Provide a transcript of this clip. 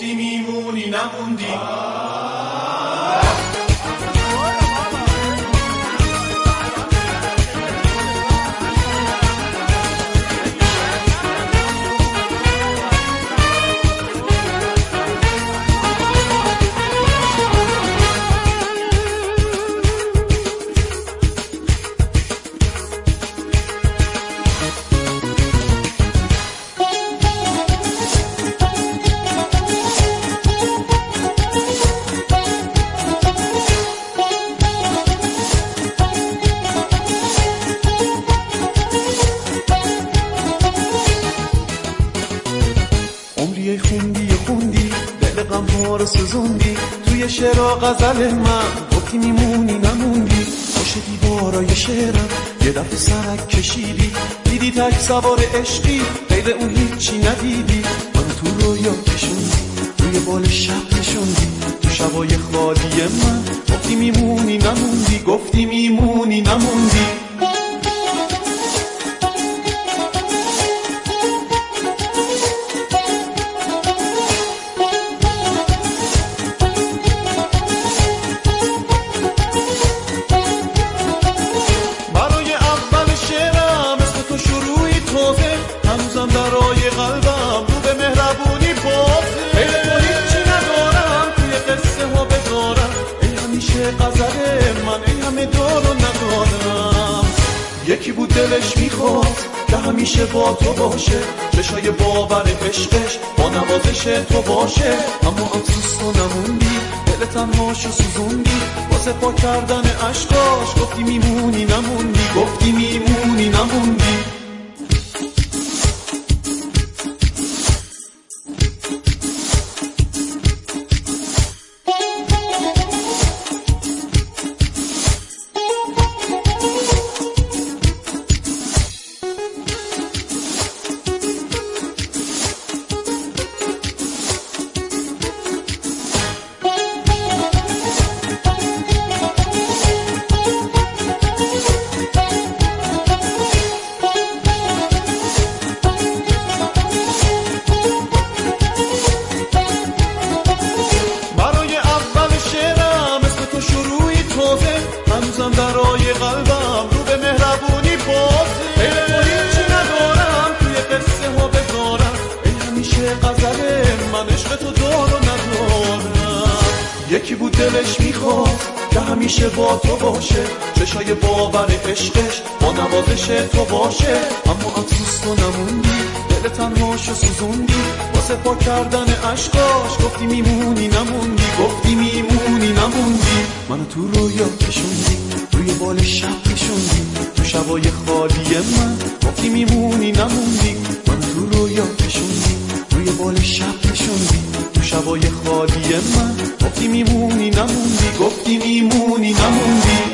گفتی میمونی نموندی. عمری خوندی دل غم ها رو سوزوندی، توی شعر و غزل من گفتی میمونی نموندی. پشت دیوارای شعرم یه دفعه سرک کشیدی، دیدی تک سوار عشقی غیر اون هیچی ندیدی. من تو رویا کشوندی، روی بال شب نشوندی، تو شبای خالی من گفتی میمونی نموندی، گفتی میمونی نموندی. هنوزم درای قلبم رو به مهربونی بازه، غیر تو هیچی ندارم توی قصه ها بذارم. ای همیشه غزل من، ای همه دارو ندارم. یکی بود دلش میخواد که همیشه با تو باشه، چشای باور عشقش با نوازش تو باشه. اما افسوس تو نموندی، دل تنهاشو سوزوندی، واسه پاک کردن عشقاش گفتی میمونی نموندی، گفتی میمونی نموندی. هنوزم درای قلبم رو به مهربونی بازه، غیر تو هیچی ندارم توی قصه ها بذارم. ای همیشه غزل من، عشق تو دارو ندارم. یکی بود دلش میخواد که همیشه با تو باشه، چشای باور عشقش با نوازش تو باشه. اما افسوس تو نموندی، دل تنهاشو سوزوندی، واسه پاک کردن عشقاش گفتی میمونی نموندی، گفتی میمونی نموندی. منو تو رویا کشوندی، روی بال شب نشوندی، تو شبای خالی من گفتی میمونی نموندی. منو تو رویا کشوندی، روی بال شب نشوندی، تو شبای خالی من گفتی میمونی نموندی، گفتی میمونی نموندی.